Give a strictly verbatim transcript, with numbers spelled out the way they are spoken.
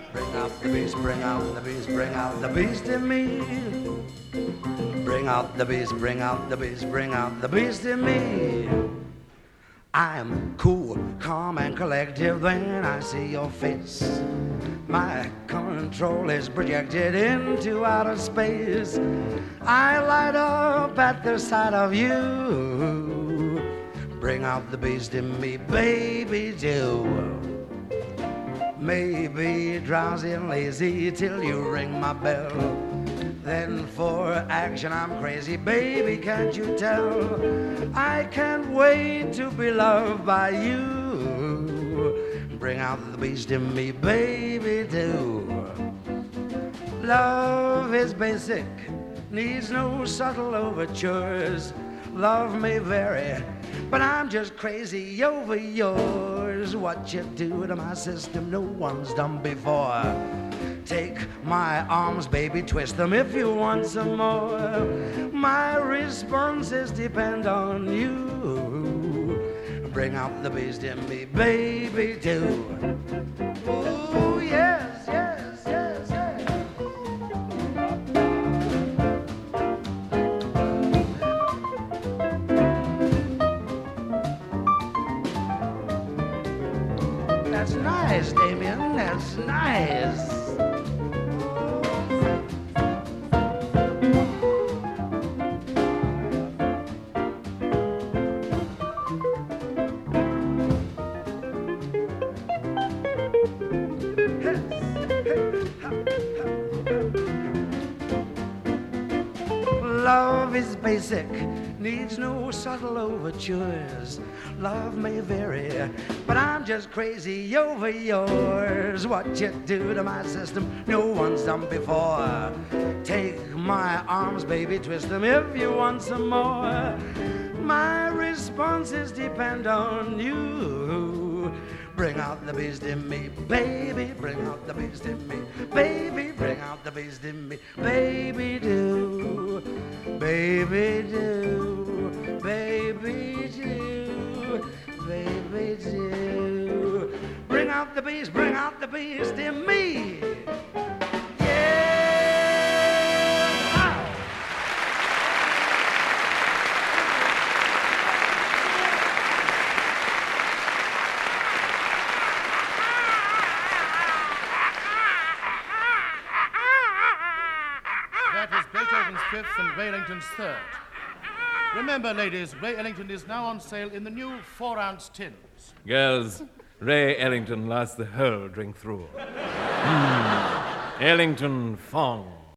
Bring out the beast, bring out the beast, bring out the beast in me. Bring out the beast, bring out the beast, bring out the beast in me. I'm cool, calm, and collective when I see your face. My control is projected into outer space. I light up at the sight of you. Bring out the beast in me, baby, do. Maybe drowsy and lazy till you ring my bell. Then for action I'm crazy, baby, can't you tell? I can't wait to be loved by you. Bring out the beast in me, baby, do. Love is basic, needs no subtle overtures. Love may vary, but I'm just crazy over yours. What you do to my system, no one's done before. Take my arms, baby, twist them if you want some more. My responses depend on you. Bring out the beast in me, baby, do. Oh, yes, yes, yes, yes. That's nice, Damien, that's nice. Love is basic, needs no subtle overtures. Love may vary, but I'm just crazy over yours. What you do to my system, no one's done before. Take my arms, baby, twist them if you want some more. My responses depend on you. Bring out the beast in me, baby, bring out the beast in me. Baby, bring out the beast in me, baby, do. Baby, do. Baby, do. Baby, do. Bring out the beast, bring out the beast in me. Fifth and Ray Ellington's third. Remember, ladies, Ray Ellington is now on sale in the new four-ounce tins. Girls, Ray Ellington lasts the whole drink through. Mm. Ellington Fong.